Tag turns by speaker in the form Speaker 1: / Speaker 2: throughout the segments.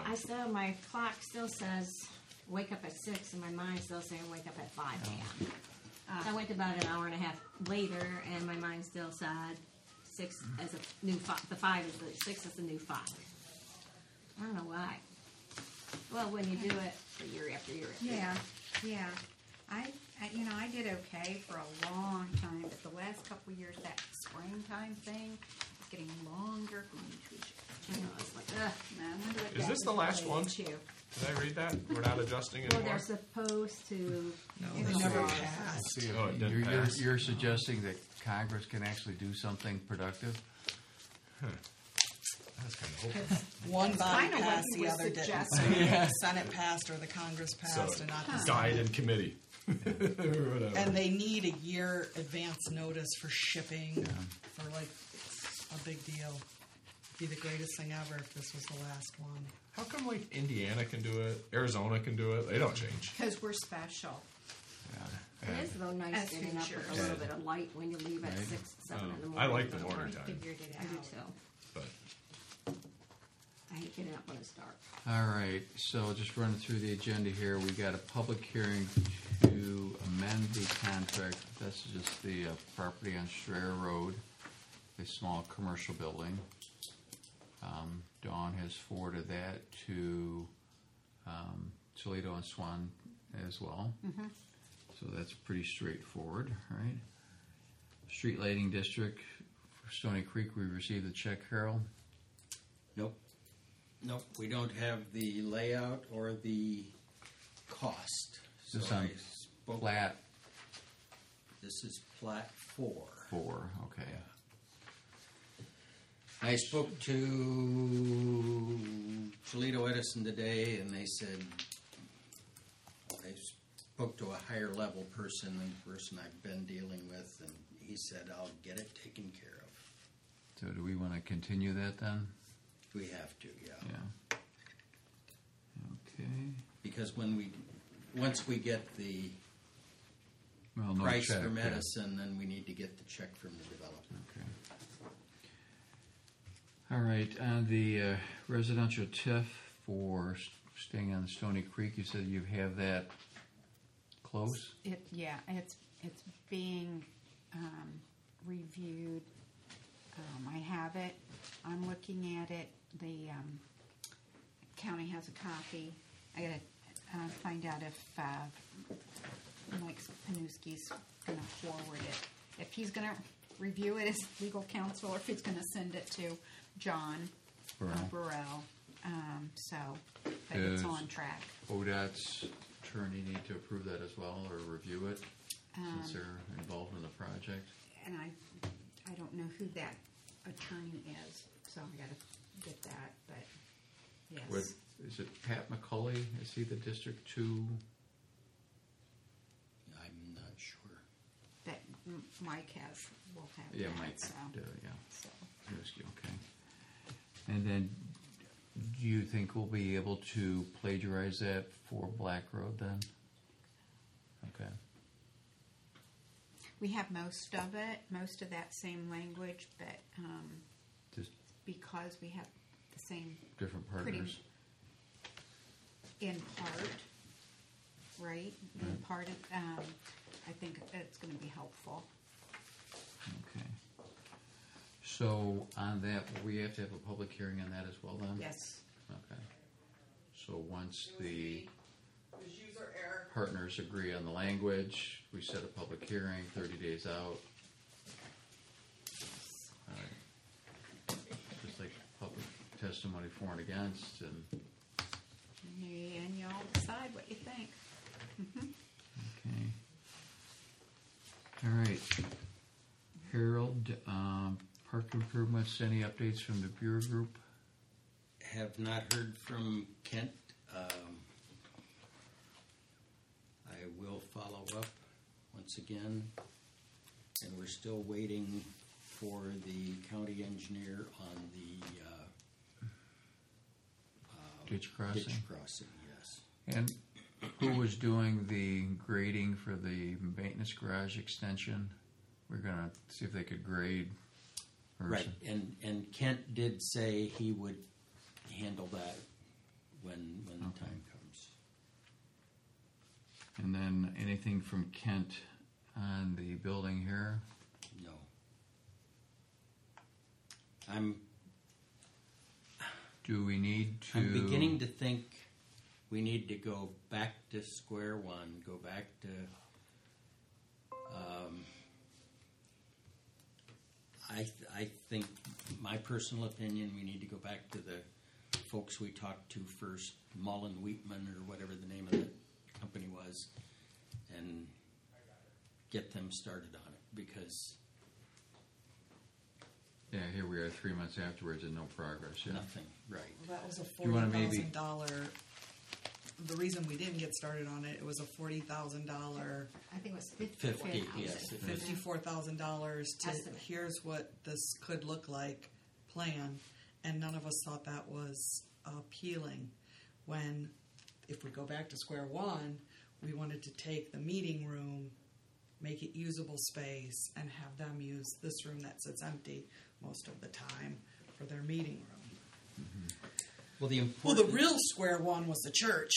Speaker 1: I still, my clock still says wake up at 6, and my mind's still saying wake up at 5 a.m. So I went to about an hour and a half later, and my mind still said 6 as a new 5. The 5 is the 6 is the new 5. I don't know why. Well, when you do it for year after year after year.
Speaker 2: Yeah. I did okay for a long time, but the last couple of years, that springtime thing is getting longer from each week.
Speaker 1: I know, it's like, ugh.
Speaker 2: I wonder what
Speaker 3: Is
Speaker 2: that
Speaker 3: this the
Speaker 2: was
Speaker 3: last one?
Speaker 2: related to.
Speaker 3: Did I read that? We're not adjusting
Speaker 1: Well,
Speaker 3: anymore?
Speaker 1: they're supposed to.
Speaker 4: It never passed.
Speaker 5: See,
Speaker 3: Oh, it didn't pass.
Speaker 5: you're suggesting that Congress can actually do something productive?
Speaker 3: That's kind of hopeful.
Speaker 4: One body
Speaker 2: kinda what
Speaker 4: passed,
Speaker 2: he
Speaker 4: the
Speaker 2: was
Speaker 4: other didn't.
Speaker 2: suggesting.
Speaker 4: So the Senate passed or the Congress passed,
Speaker 3: So
Speaker 4: and not the
Speaker 3: it
Speaker 4: Senate.
Speaker 3: died in committee. Or whatever.
Speaker 4: And they need a year advance notice for shipping. For like, it's a big deal. Be the greatest thing ever if this was the last one.
Speaker 3: How come like Indiana can do it, Arizona can do it? They don't change.
Speaker 2: Because we're special.
Speaker 1: It is though nice
Speaker 2: As
Speaker 1: getting up
Speaker 2: future.
Speaker 1: with a little bit of light when you leave at
Speaker 5: Right.
Speaker 1: 6, 7 in the morning.
Speaker 3: I like the
Speaker 1: I
Speaker 3: morning time,
Speaker 2: Figured it
Speaker 1: I do
Speaker 2: out.
Speaker 1: too.
Speaker 3: but
Speaker 1: I hate getting up when it's dark.
Speaker 5: All right, so just running through the agenda here, we got a public hearing to amend the contract. This is just the property on Strayer Road, a small commercial building. Dawn has forwarded that to Toledo and Swan as well. So that's pretty straightforward, right? Street lighting district for Stony Creek, we received a check, Harold.
Speaker 6: Nope, we don't have the layout or the cost. So
Speaker 5: This on
Speaker 6: I spoke-
Speaker 5: Plat
Speaker 6: This is Plat 4.
Speaker 5: 4, okay.
Speaker 6: I spoke to Toledo Edison today, and they said I spoke to a higher level person than the person I've been dealing with, and he said I'll get it taken care of.
Speaker 5: So do we want to continue that then?
Speaker 6: We have to, yeah.
Speaker 5: Yeah. Okay.
Speaker 6: Because once we get the
Speaker 5: Well, no
Speaker 6: price
Speaker 5: check,
Speaker 6: for
Speaker 5: yeah.
Speaker 6: medicine, then we need to get the check from the developer.
Speaker 5: Okay. All right, on the residential TIF for staying on Stony Creek, you said you have that close?
Speaker 2: It's being reviewed. I have it. I'm looking at it. The county has a copy. I gotta find out if Mike Panuski's gonna forward it. If he's gonna review it as legal counsel, or if he's gonna send it to John Burrell. But it's
Speaker 5: Is-
Speaker 2: on track.
Speaker 5: ODOT's attorney need to approve that as well, or review it, since they're involved in the project?
Speaker 2: And I don't know who that attorney is, so I gotta get that, but yes.
Speaker 5: What, is it Pat McCulley? Is he the District 2?
Speaker 6: I'm not sure.
Speaker 2: That Mike will have
Speaker 5: Yeah,
Speaker 2: that,
Speaker 5: Mike,
Speaker 2: so.
Speaker 5: yeah.
Speaker 2: So,
Speaker 5: Panuski, okay. And then, do you think we'll be able to plagiarize that for Black Road then? Okay.
Speaker 2: we have most of that same language, but
Speaker 5: Just
Speaker 2: because we have the same
Speaker 5: different
Speaker 2: pretty
Speaker 5: partners.
Speaker 2: in part, right? In part, I think it's going to be helpful.
Speaker 5: Okay. So on that, we have to have a public hearing on that as well then?
Speaker 2: Yes.
Speaker 5: Okay. So once the partners agree on the language, we set a public hearing, 30 days out. All right. Just like public testimony for and against, and
Speaker 2: And y'all decide what you think.
Speaker 5: okay. All right. Harold, park improvements, any updates from the Bureau Group?
Speaker 6: Have not heard from Kent. I will follow up once again, and we're still waiting for the county engineer on the
Speaker 5: Ditch crossing?
Speaker 6: Ditch crossing, yes.
Speaker 5: And who was doing the grading for the maintenance garage extension? We're gonna see if they could grade. Or
Speaker 6: Right, and Kent did say he would handle that when the
Speaker 5: Okay.
Speaker 6: time comes.
Speaker 5: And then anything from Kent on the building here?
Speaker 6: No. I'm
Speaker 5: Do we need to?
Speaker 6: I'm beginning to think we need to go back to square one, go back to, I think, my personal opinion, we need to go back to the folks we talked to first, Mullen Wheatman or whatever the name of the company was, and get them started on it, because
Speaker 5: Yeah, here we are 3 months afterwards and no progress. Yeah.
Speaker 6: nothing, right.
Speaker 4: Well, that was a
Speaker 5: You wanna maybe-
Speaker 4: $40,000. The reason we didn't get started on it, it was a $40,000,
Speaker 1: I think it was
Speaker 6: 50, yes.
Speaker 4: $54,000 to
Speaker 1: Estimate.
Speaker 4: here's what this could look like plan, and none of us thought that was appealing. When, if we go back to square one, we wanted to take the meeting room, make it usable space, and have them use this room that sits empty most of the time for their meeting room.
Speaker 6: Well, the
Speaker 4: Well,
Speaker 6: important
Speaker 4: the real square one was the church.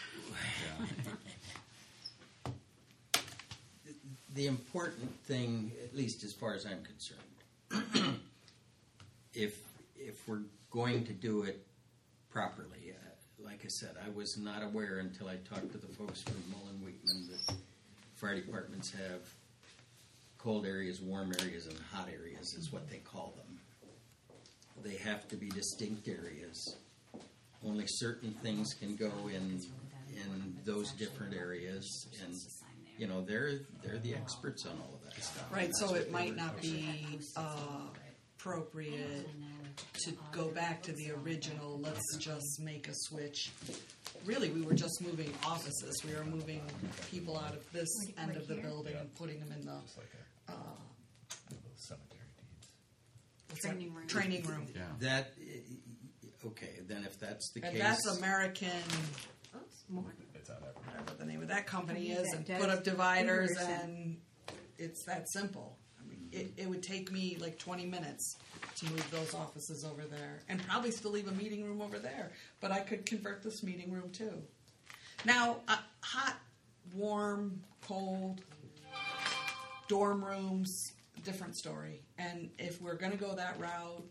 Speaker 6: The important thing, at least as far as I'm concerned, if we're going to do it properly, like I said, I was not aware until I talked to the folks from Mullen Wheatman that fire departments have cold areas, warm areas, and hot areas is what they call them. They have to be distinct areas. Only certain things can go in those different areas, and you know they're the experts on all of that stuff.
Speaker 4: Right,
Speaker 6: And
Speaker 4: so
Speaker 6: that's
Speaker 4: it
Speaker 6: what they
Speaker 4: might
Speaker 6: were
Speaker 4: not be appropriate to go back to the original, let's just make a switch. Really, we were just moving offices. We were moving people out of this end of the building and putting them in the
Speaker 3: It's like a cemetery deeds.
Speaker 2: Training room.
Speaker 4: training room.
Speaker 5: Yeah.
Speaker 6: That okay? Then if that's the
Speaker 4: And
Speaker 6: case,
Speaker 4: that's American,
Speaker 1: Oops, more.
Speaker 3: It's on every.
Speaker 4: whatever the name of that company is, and
Speaker 2: That
Speaker 4: put
Speaker 2: does
Speaker 4: up dividers,
Speaker 2: Anderson.
Speaker 4: and it's that simple. I mean, it would take me like 20 minutes to move those offices over there, and probably still leave a meeting room over there. But I could convert this meeting room too. Now, hot, warm, cold, dorm rooms, different story. And if we're going to go that route,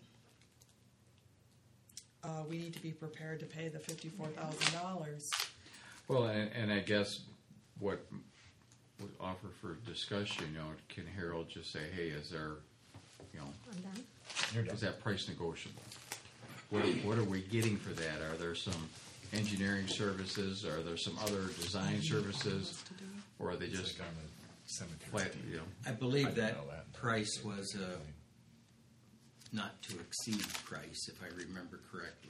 Speaker 4: we need to be prepared to pay the $54,000.
Speaker 5: Well, and I guess what would offer for discussion, can Harold just say, hey, is there,
Speaker 1: I'm done.
Speaker 3: You're done.
Speaker 5: is that price negotiable? What are we getting for that? Are there some engineering services? Are there some other design services? Or are they
Speaker 3: It's
Speaker 5: just
Speaker 3: like on the cemetery
Speaker 5: flat,
Speaker 3: deed.
Speaker 6: I believe
Speaker 3: I didn't
Speaker 6: that
Speaker 3: know that.
Speaker 6: price was a not to exceed price, if I remember correctly.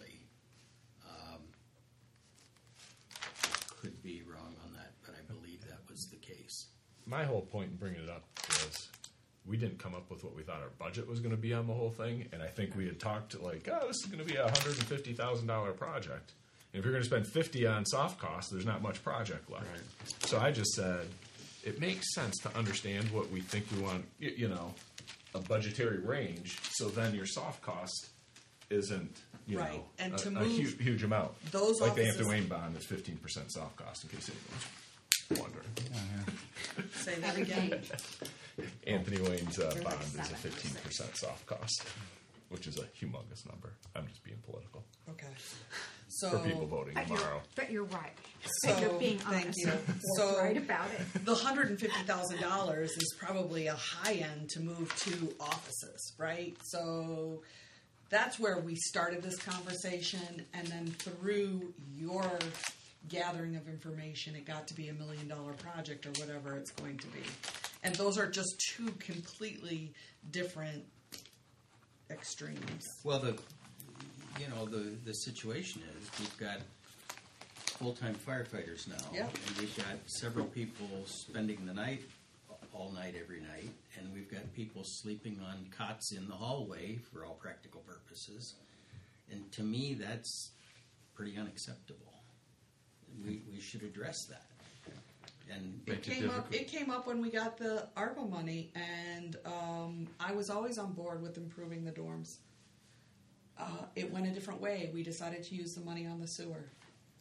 Speaker 6: Could be wrong on that, but I believe that was the case.
Speaker 3: My whole point in bringing it up was we didn't come up with what we thought our budget was going to be on the whole thing, and I think we had talked like, oh, this is going to be a $150,000 project. And if you're going to spend $50 on soft costs, there's not much project left.
Speaker 5: Right.
Speaker 3: So I just said it makes sense to understand what we think we want, a budgetary range. So then your soft cost isn't,
Speaker 4: Right, and to
Speaker 3: a
Speaker 4: move
Speaker 3: huge amount.
Speaker 4: those
Speaker 3: like the
Speaker 4: offices-
Speaker 3: Anthony Wayne bond is 15% soft cost, in case anyone's wondering.
Speaker 4: Say that again.
Speaker 3: Anthony Wayne's
Speaker 1: like
Speaker 3: bond is a
Speaker 1: 7 or
Speaker 3: 15% soft cost, which is a humongous number. I'm just being political
Speaker 4: Okay. So
Speaker 3: for people voting tomorrow.
Speaker 2: But you're right.
Speaker 4: So,
Speaker 2: You're being
Speaker 4: thank
Speaker 2: honest.
Speaker 4: you.
Speaker 2: You're
Speaker 4: So-
Speaker 2: right about it.
Speaker 4: the $150,000 is probably a high end to move two offices, right? So that's where we started this conversation, and then through your gathering of information, it got to be $1 million project or whatever it's going to be. And those are just two completely different extremes.
Speaker 6: Well, the situation is we've got full-time firefighters now,
Speaker 4: Yeah.
Speaker 6: and we've got several people spending the night, all night, every night, and we've got people sleeping on cots in the hallway for all practical purposes. And to me, that's pretty unacceptable. We should address that. And
Speaker 5: Make
Speaker 4: It came up when we got the ARPA money, and I was always on board with improving the dorms. It went a different way. We decided to use the money on the sewer.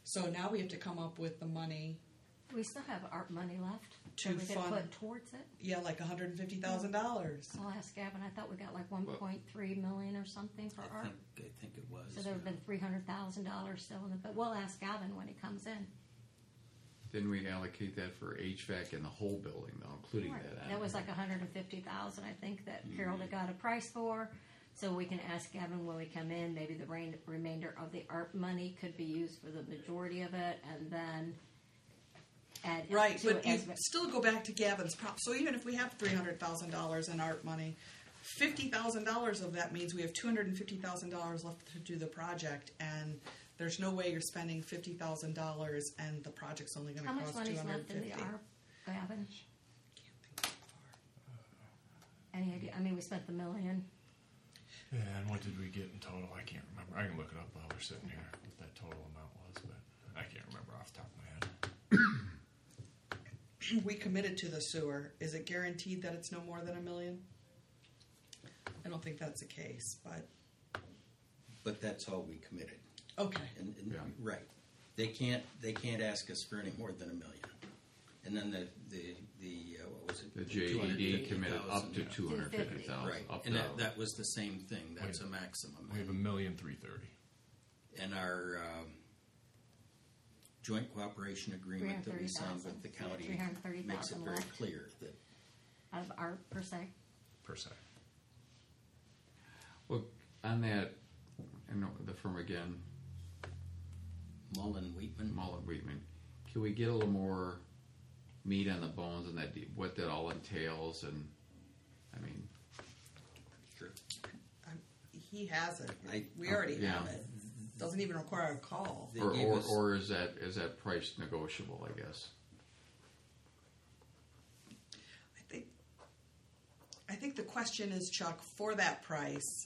Speaker 4: So now we have to come up with the money,
Speaker 1: We still have art money left
Speaker 4: To
Speaker 1: that we could
Speaker 4: fund-
Speaker 1: put towards it.
Speaker 4: yeah, like $150,000.
Speaker 1: I'll ask Gavin. I thought we got like 1.3 million or something for art.
Speaker 6: I think it was.
Speaker 1: So there would have been $300,000 still in it. But we'll ask Gavin when he comes in.
Speaker 5: Didn't we allocate that for HVAC in the whole building, though, including that?
Speaker 1: That was like 150,000, I think, that Harold had got a price for. So we can ask Gavin when we come in. Maybe the remainder of the art money could be used for the majority of it, and then add
Speaker 4: Right,
Speaker 1: to
Speaker 4: but
Speaker 1: it
Speaker 4: you
Speaker 1: as
Speaker 4: still go back to Gavin's prop. So even if we have $300,000 in art money, $50,000 of that means we have $250,000 left to do the project, and there's no way you're spending $50,000 and the project's only going to
Speaker 1: how much
Speaker 4: cost
Speaker 1: money's left in
Speaker 4: $250,000.
Speaker 1: the art, Gavin? Any idea? I mean, we spent the $1 million.
Speaker 3: Yeah, and what did we get in total? I can't remember. I can look it up while we're sitting here, what that total amount was, but I can't remember off the top of my head.
Speaker 4: We committed to the sewer. Is it guaranteed that it's no more than $1 million? I don't think that's the case,
Speaker 6: But that's all we committed.
Speaker 4: okay.
Speaker 6: And
Speaker 5: Yeah.
Speaker 6: right, they can't ask us for any more than $1 million. And then the what was it?
Speaker 5: The JED committed up to
Speaker 6: 250,000.
Speaker 5: 250,000.
Speaker 6: Right,
Speaker 5: Up
Speaker 6: and
Speaker 5: to
Speaker 6: that was the same thing. That's a maximum.
Speaker 3: We have $1,330,000.
Speaker 6: And our joint cooperation agreement that we signed with the county
Speaker 1: $330,000
Speaker 6: makes it very
Speaker 1: left.
Speaker 6: clear that
Speaker 1: Out of art per se.
Speaker 3: per se.
Speaker 5: Well, on that, I know the firm again,
Speaker 6: Mullen Wheatman.
Speaker 5: Mullen Wheatman. Can we get a little more meat on the bones and that what that all entails? And I mean,
Speaker 6: Sure.
Speaker 4: He has it.
Speaker 6: I-
Speaker 4: We already
Speaker 5: yeah.
Speaker 4: have it. Doesn't even require a call.
Speaker 6: They gave us-
Speaker 5: or is that price negotiable? I guess.
Speaker 4: I think the question is, Chuck, for that price,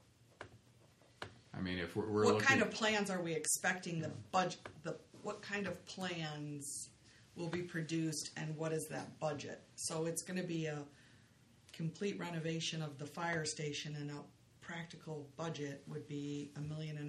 Speaker 5: I mean, if we're
Speaker 4: what
Speaker 5: looking,
Speaker 4: kind of plans are we expecting the budget? What kind of plans will be produced, and what is that budget? So it's going to be a complete renovation of the fire station, and a practical budget would be $1.5 million.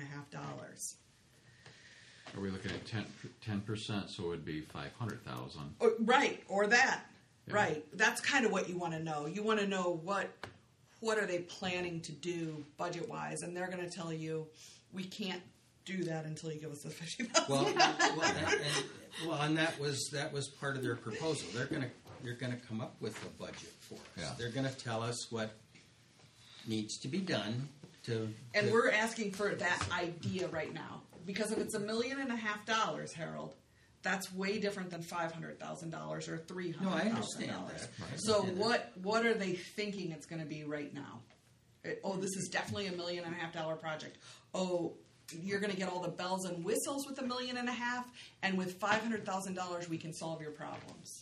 Speaker 5: are we looking at 10%? So it would be 500,000.
Speaker 4: Right, or that.
Speaker 5: Yeah.
Speaker 4: Right. That's kind of what you want to know. You want to know what are they planning to do budget wise, and they're going to tell you we can't do that until you give us the $50,000.
Speaker 6: And that was part of their proposal. They're gonna come up with a budget for us.
Speaker 5: Yeah.
Speaker 6: They're gonna tell us what needs to be done to.
Speaker 4: And we're asking for that idea right now, because if it's $1.5 million, Harold, that's way different than $500,000 or $300,000.
Speaker 6: No, I understand that. I
Speaker 4: So
Speaker 6: understand
Speaker 4: what are they thinking it's going to be right now? This is definitely $1.5 million project. Oh, you're going to get all the bells and whistles with $1.5 million, and with $500,000 we can solve your problems.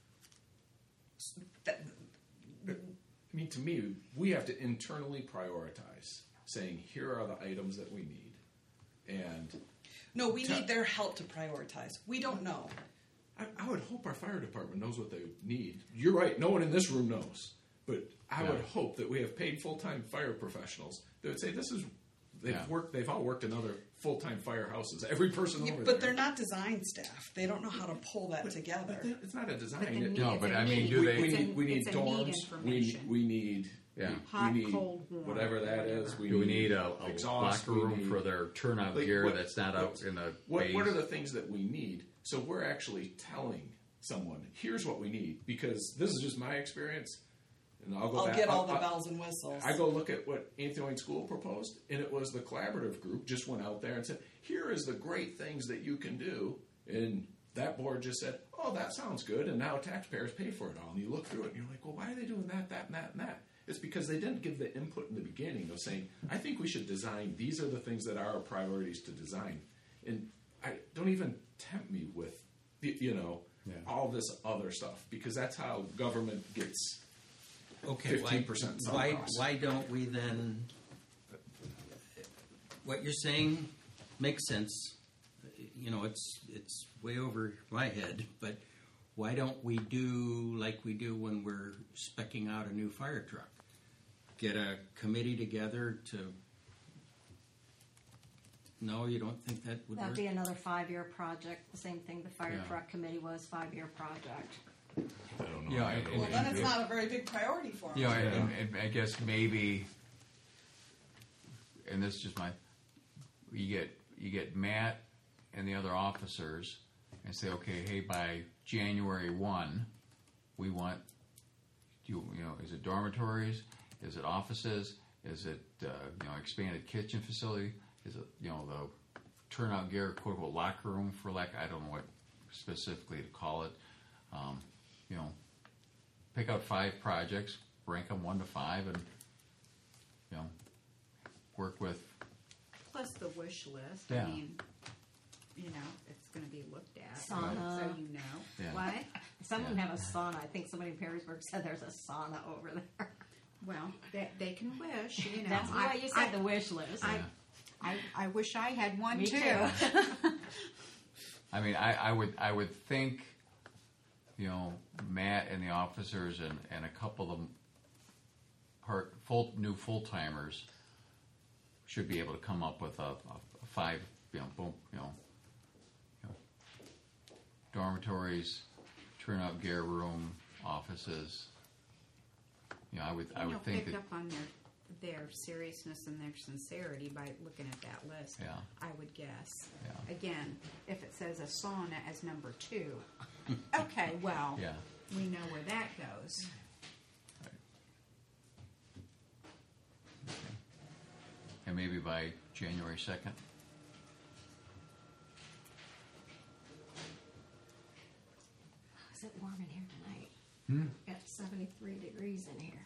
Speaker 3: I mean, to me, we have to internally prioritize, saying here are the items that we need, and
Speaker 4: No, we need their help to prioritize. We don't know.
Speaker 3: I would hope our fire department knows what they need. You're right; no one in this room knows, but I would hope that we have paid full-time fire professionals that would say this is. They've all worked in other full-time firehouses. Every person over there.
Speaker 4: But they're not design staff. They don't know how to pull that together.
Speaker 3: It's not a design.
Speaker 2: But the need-
Speaker 5: No,
Speaker 2: it's
Speaker 5: but
Speaker 2: a
Speaker 5: I mean,
Speaker 2: need.
Speaker 5: do they?
Speaker 3: We need
Speaker 2: It's a need
Speaker 3: dorms.
Speaker 2: information.
Speaker 3: We need
Speaker 2: Hot,
Speaker 3: we need
Speaker 2: cold, warm,
Speaker 3: whatever that is.
Speaker 5: Do we need a
Speaker 3: exhaust.
Speaker 5: locker room
Speaker 3: we need-
Speaker 5: for their turnout
Speaker 3: Like,
Speaker 5: gear
Speaker 3: what-
Speaker 5: that's not out in the
Speaker 3: What
Speaker 5: bays?
Speaker 3: are the things that we need? So we're actually telling someone, here's what we need, because this is just my experience, and I'll go
Speaker 4: I'll
Speaker 3: back.
Speaker 4: get all the bells and whistles.
Speaker 3: I go look at what Anthony Wayne School proposed, and it was the collaborative group just went out there and said, here is the great things that you can do, and that board just said, oh, that sounds good, and now taxpayers pay for it all. And you look through it, and you're like, well, why are they doing that, and that, and that? It's because they didn't give the input in the beginning of saying, I think we should design, these are the things that are our priorities to design. And I don't even tempt me with, all this other stuff, because that's how government gets
Speaker 6: Okay,
Speaker 3: 15% sunk
Speaker 6: why
Speaker 3: costs.
Speaker 6: why don't we then? What you're saying makes sense. It's way over my head, but why don't we do like we do when we're speccing out a new fire truck? Get a committee together to No, you don't think that would
Speaker 1: That'd
Speaker 6: work?
Speaker 1: be another 5-year project. The same thing the fire
Speaker 5: Yeah.
Speaker 1: truck committee was, 5-year project.
Speaker 3: I don't know.
Speaker 5: Yeah,
Speaker 3: I don't
Speaker 4: Well,
Speaker 3: know.
Speaker 4: then it's not a very big priority for them.
Speaker 5: You know, and I guess maybe, and this is just my, you get Matt and the other officers and say, okay, hey, by January 1, we want, you know, is it dormitories? Is it offices? Is it, expanded kitchen facility? Is it, the turnout gear, quote unquote, locker room for I don't know what specifically to call it. Pick out 5 projects, rank them 1 to 5, and, work with,
Speaker 2: Plus the wish list.
Speaker 5: Yeah.
Speaker 2: I mean, it's going to be looked at.
Speaker 1: Sauna.
Speaker 2: So you know.
Speaker 5: yeah.
Speaker 1: What? Some of them
Speaker 5: Yeah.
Speaker 1: have a sauna. I think somebody in Perrysburg said there's a sauna over there.
Speaker 2: Well, they can wish,
Speaker 1: That's why you said the wish list.
Speaker 2: I wish I had one
Speaker 1: Me
Speaker 2: too.
Speaker 1: too.
Speaker 5: I mean, I would think, Matt and the officers and a couple of them new full timers should be able to come up with a 5, dormitories, turnout gear room, offices. I would think
Speaker 2: pick
Speaker 5: that.
Speaker 2: up on their seriousness and their sincerity by looking at that list.
Speaker 5: Yeah.
Speaker 2: I would guess.
Speaker 5: Yeah.
Speaker 2: Again, if it says a sauna as number 2, okay, well,
Speaker 5: Yeah.
Speaker 2: we know where that goes.
Speaker 5: Right. Okay. And maybe by January 2nd.
Speaker 1: Is it warm in here tonight? Got 73 degrees in here.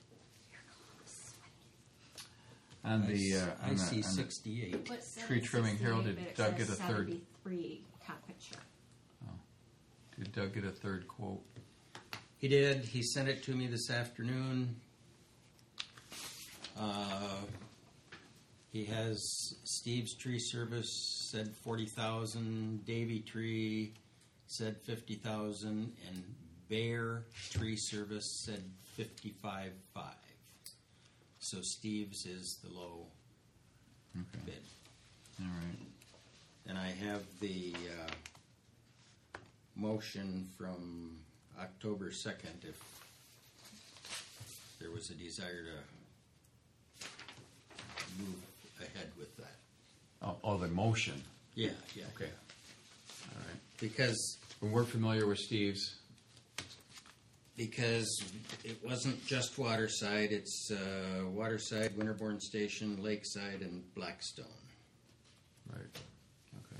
Speaker 5: On the
Speaker 6: I see
Speaker 5: on the
Speaker 6: 68.
Speaker 1: What says
Speaker 5: tree trimming,
Speaker 1: 68,
Speaker 5: Harold,
Speaker 1: but
Speaker 5: did
Speaker 1: it
Speaker 5: Doug
Speaker 1: says
Speaker 5: get a third?
Speaker 1: 73 top picture.
Speaker 5: Did Doug get a third quote?
Speaker 6: He did. He sent it to me this afternoon. He has Steve's Tree Service said 40,000, Davy Tree said 50,000, and Bear Tree Service said 55.5. So Steve's is the low
Speaker 5: Okay.
Speaker 6: bid.
Speaker 5: All right.
Speaker 6: And I have the motion from October 2nd if there was a desire to move ahead with that.
Speaker 5: Oh, the motion.
Speaker 6: Yeah.
Speaker 5: Okay. All right.
Speaker 6: Because
Speaker 5: When we're familiar with Steve's.
Speaker 6: it wasn't just Waterside, it's Waterside, Winterbourne Station, Lakeside, and Blackstone.
Speaker 5: Right. Okay.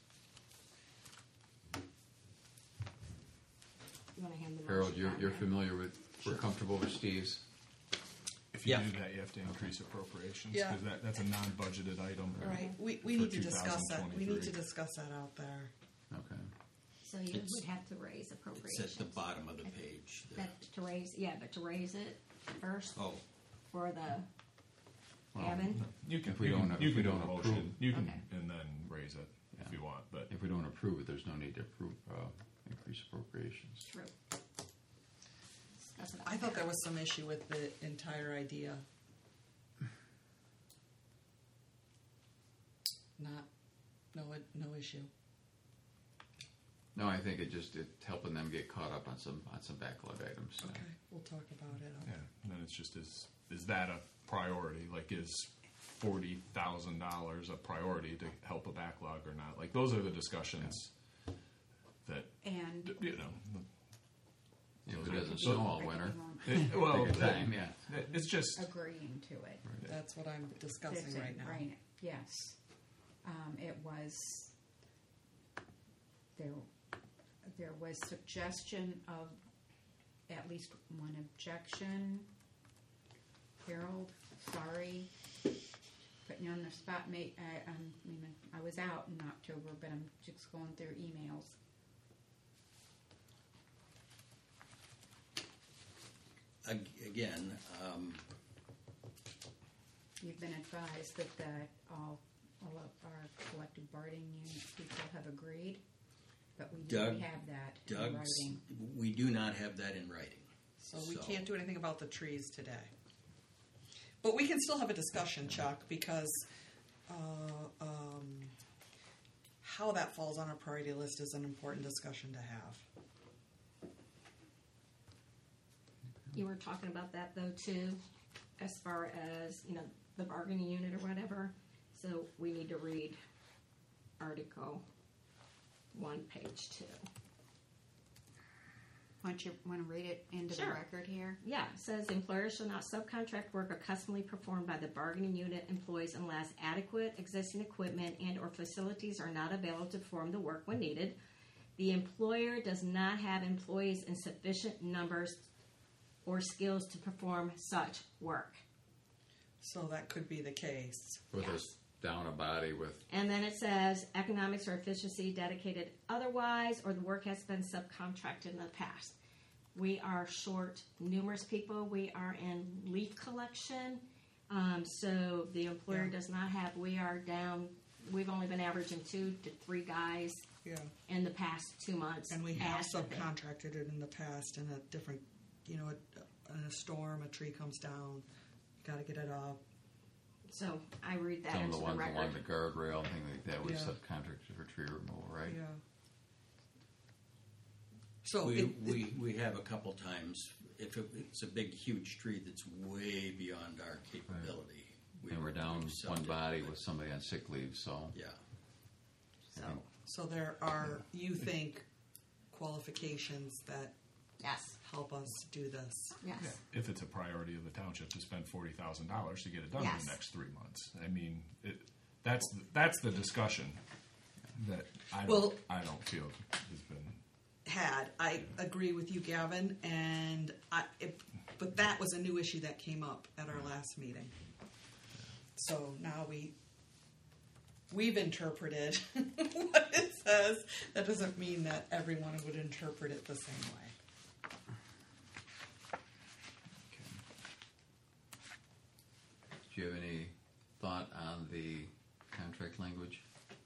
Speaker 1: You want to hand the
Speaker 5: Harold,
Speaker 1: motion
Speaker 5: you're
Speaker 1: back?
Speaker 5: familiar with, we're comfortable with Steve's?
Speaker 3: If you
Speaker 6: Yeah.
Speaker 3: do that, you have to increase appropriations
Speaker 4: Yeah.
Speaker 3: because that's a non-budgeted item.
Speaker 4: Right. We
Speaker 3: for
Speaker 4: need to discuss that. We need to
Speaker 3: 2023.
Speaker 4: discuss that out there.
Speaker 5: Okay.
Speaker 1: So you
Speaker 6: It's-
Speaker 1: would have to raise
Speaker 6: It's
Speaker 1: appropriations.
Speaker 6: at the bottom of the page.
Speaker 1: But to raise it first
Speaker 6: Oh,
Speaker 1: for the
Speaker 5: Well,
Speaker 1: cabin.
Speaker 3: You can.
Speaker 5: If we
Speaker 3: you
Speaker 5: don't-
Speaker 3: can-
Speaker 5: if
Speaker 3: you
Speaker 5: we
Speaker 3: can do
Speaker 5: don't
Speaker 3: a motion.
Speaker 5: approve.
Speaker 3: You can
Speaker 1: Okay.
Speaker 3: and then raise it
Speaker 5: Yeah.
Speaker 3: if you want, but
Speaker 5: If we don't approve it, there's no need to approve, increase appropriations.
Speaker 1: True. Discuss it
Speaker 4: I thought there was some issue with the entire idea. No issue.
Speaker 5: No, I think it's helping them get caught up on some backlog items. So.
Speaker 4: Okay, we'll talk about it.
Speaker 3: yeah. And then it's just is that a priority? Like, is $40,000 a priority to help a backlog or not? Like, those are the discussions that
Speaker 2: And
Speaker 5: If it doesn't snow all winter,
Speaker 3: well,
Speaker 5: take your time. Yeah.
Speaker 3: it's just
Speaker 2: agreeing to it.
Speaker 4: That's what I'm discussing
Speaker 2: Fix it,
Speaker 4: right now.
Speaker 2: Right, yes. It was, there was suggestion of at least one objection. Harold, sorry, putting you on the spot, mate. I was out in October, but I'm just going through emails.
Speaker 6: again,
Speaker 2: You've been advised that all of our collective bargaining unit people have agreed, but we
Speaker 6: Doug-
Speaker 2: don't have that in
Speaker 6: Doug's,
Speaker 2: writing.
Speaker 6: we do not have that in writing.
Speaker 4: So we can't do anything about the trees today. But we can still have a discussion, Chuck, because how that falls on our priority list is an important discussion to have.
Speaker 1: You were talking about that though too, as far as, the bargaining unit or whatever. So we need to read Article 1, page 2.
Speaker 2: Want to read it into
Speaker 1: Sure.
Speaker 2: the record here?
Speaker 1: Yeah, it says employers shall not subcontract work accustomadly performed by the bargaining unit employees unless adequate existing equipment and or facilities are not available to perform the work when needed. The employer does not have employees in sufficient numbers or skills to perform such work.
Speaker 4: So that could be the case.
Speaker 5: With
Speaker 1: Yes.
Speaker 5: us down a body with,
Speaker 1: And then it says economics or efficiency dedicated otherwise, or the work has been subcontracted in the past. We are short numerous people. We are in leaf collection. So the employer
Speaker 4: Yeah.
Speaker 1: does not have, we are down, we've only been averaging 2 to 3 guys
Speaker 4: Yeah.
Speaker 1: in the past 2 months.
Speaker 4: And we have
Speaker 1: after the-
Speaker 4: subcontracted it in the past in a different, in a storm, a tree comes down, got to get it up.
Speaker 1: So I read that
Speaker 5: some of
Speaker 1: into
Speaker 5: the
Speaker 1: the
Speaker 5: ones
Speaker 1: record.
Speaker 5: along the guardrail, things like that, we
Speaker 4: Yeah.
Speaker 5: subcontracted for tree removal, right?
Speaker 4: Yeah. So
Speaker 6: We have a couple times, if it's a big, huge tree that's way beyond our capability.
Speaker 5: And we're down
Speaker 6: we've subbed
Speaker 5: one
Speaker 6: it.
Speaker 5: body with somebody on sick leave, so.
Speaker 6: Yeah.
Speaker 4: So there are, you think, qualifications that
Speaker 1: Yes,
Speaker 4: help us do this.
Speaker 1: yes.
Speaker 3: If it's a priority of the township to spend $40,000 to get it done
Speaker 1: Yes.
Speaker 3: in the next 3 months, I mean, that's the discussion that I don't feel has been.
Speaker 4: I agree with you, Gavin, and but that was a new issue that came up at our last meeting. So now we've interpreted what it says. That doesn't mean that everyone would interpret it the same way.
Speaker 5: Do you have any thought on the contract language?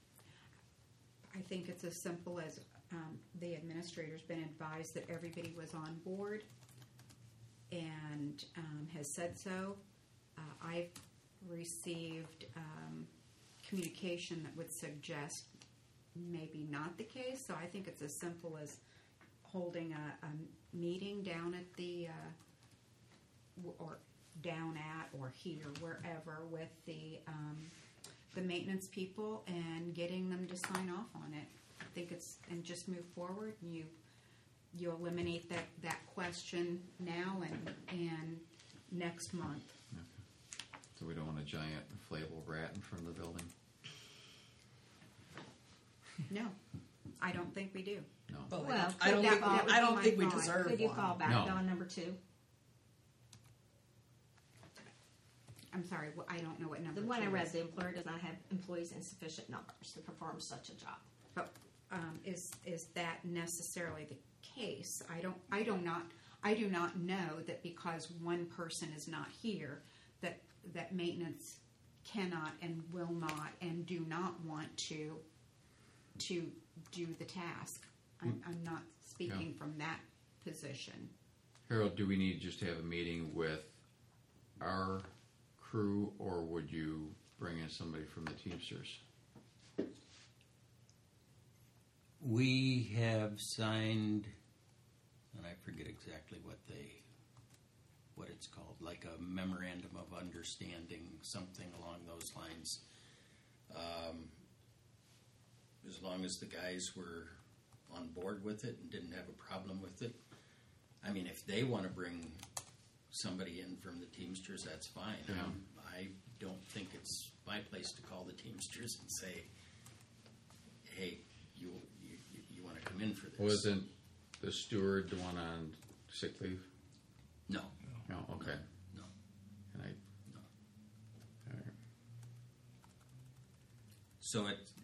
Speaker 2: I think it's as simple as the administrator's been advised that everybody was on board and has said so. I've received communication that would suggest maybe not the case, so I think it's as simple as holding a meeting down at the or down at or here, wherever, with the maintenance people and getting them to sign off on it. I think and just move forward. And you eliminate that question now and next month.
Speaker 5: So we don't want a giant inflatable rat in front of the building?
Speaker 2: No, I don't think we do.
Speaker 5: No.
Speaker 4: Well,
Speaker 1: Well,
Speaker 4: I don't
Speaker 1: could
Speaker 4: think,
Speaker 1: that- that would
Speaker 4: I
Speaker 1: be
Speaker 4: don't
Speaker 1: my
Speaker 4: think we
Speaker 1: thought.
Speaker 4: deserve
Speaker 1: Could you
Speaker 4: one.
Speaker 1: fall back
Speaker 5: No.
Speaker 1: on number 2?
Speaker 2: I'm sorry, I don't know what number.
Speaker 1: The one I
Speaker 2: 2
Speaker 1: read,
Speaker 2: is.
Speaker 1: the employer does not have employees in sufficient numbers to perform such a job.
Speaker 2: But is that necessarily the case? I do not know that because one person is not here that maintenance cannot and will not and do not want to do the task. I'm not speaking from that position.
Speaker 5: Harold, do we need just to have a meeting with our crew, or would you bring in somebody from the Teamsters?
Speaker 6: We have signed, and I forget exactly what it's called, like a memorandum of understanding, something along those lines. As long as the guys were on board with it and didn't have a problem with it. I mean, if they want to bring somebody in from the Teamsters, that's fine.
Speaker 5: Yeah.
Speaker 6: I don't think it's my place to call the Teamsters and say, hey, you want to come in for this.
Speaker 5: Wasn't the steward the one on sick leave?
Speaker 6: No.
Speaker 5: No, okay.
Speaker 6: No.
Speaker 5: And
Speaker 6: No.
Speaker 5: all right.
Speaker 6: So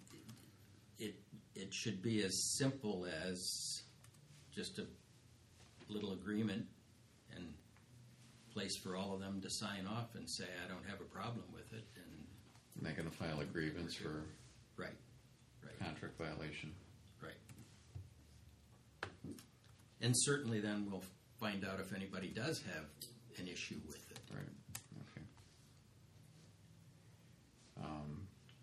Speaker 6: it should be as simple as just a little agreement and place for all of them to sign off and say, I don't have a problem with it. And
Speaker 5: I'm not going to file a grievance for
Speaker 6: right.
Speaker 5: contract violation.
Speaker 6: Right. And certainly then we'll find out if anybody does have an issue with it.
Speaker 5: Right. Okay.